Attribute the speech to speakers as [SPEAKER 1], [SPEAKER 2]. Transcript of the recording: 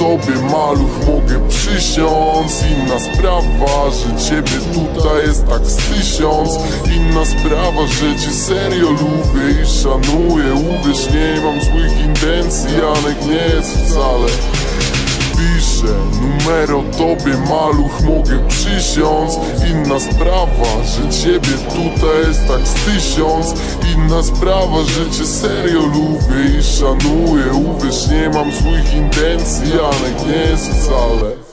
[SPEAKER 1] tobie maluch mogę przysiąc. Inna sprawa, że ciebie tutaj jest tak z 1000. Inna sprawa, że cię serio lubię i szanuję. Uwierz, nie mam złych intencji, Janek nie jest wcale. Piszę numer o tobie maluch mogę przysiąc. Inna sprawa, że ciebie tutaj jest tak z 1000. Inna sprawa, że cię serio lubię i szanuję. Uwierz, nie mam złych intencji, Janek nie jest wcale.